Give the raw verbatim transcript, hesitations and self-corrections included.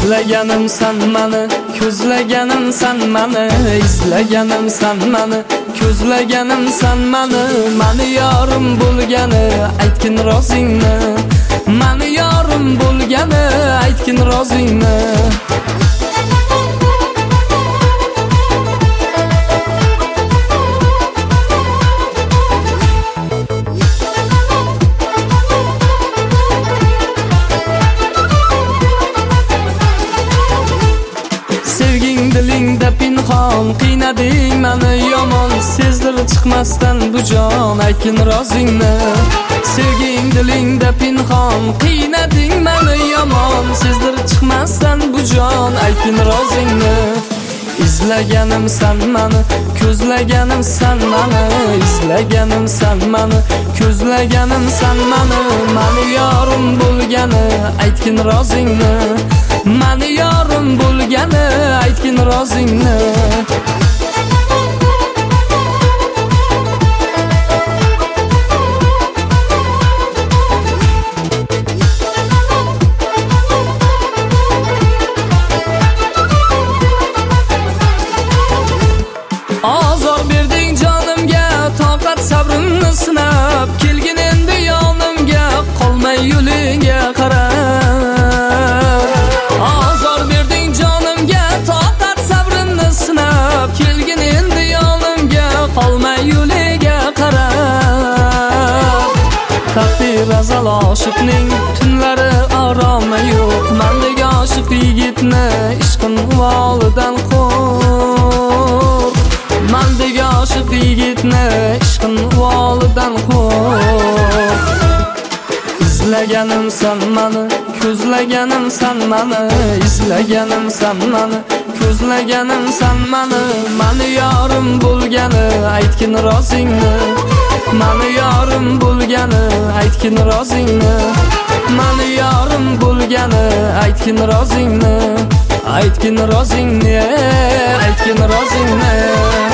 İzlaganim san mani, ko'zlaganim san mani, izlaganim san mani, ko'zlaganim san mani, mani yorim bo'lgani aytgin rozingni, mani yorim bo'lgani aytgin rozingni. Dilingda pinhon qiynading mani yomon, sezdirib chiqmasdan bu jon aytgin rozingni. Sevging dilingda pinhon qiynading mani yomon, sezdirib chiqmasdan bu jon aytgin rozingni. İzlaganim san mani, ko'zlaganim san mani, izlaganim san mani, ko'zlaganim san mani, mani yorim bo'lgani aytgin rozingni, mani yorim bo'lgani aytgin rozingni. Azor berding jonimga, toqat sabrimni sinab, kelgin endi yonimga, qolmay yo'lingga qarab. Azor berding jonimga, toqat sabrimni sinab, kelgin endi yonimga, qolmay yo'liga qarab. Taqdir azal oshiqning tunlari oromi yo'q, mendek oshiq yigitni ishqin volidan qo'rq. Mendek oshiq yigitni ishqin volidan qo'rq. İzlaganim san mani, ko'zlaganim san mani, izlaganim san mani, ko'zlaganim san mani, mani yorim bo'lgani aytgin rozingni, mani yorim bo'lgani aytgin rozingni, mani yorim bo'lgani aytgin rozingni, aytgin rozingni, aytgin rozingni.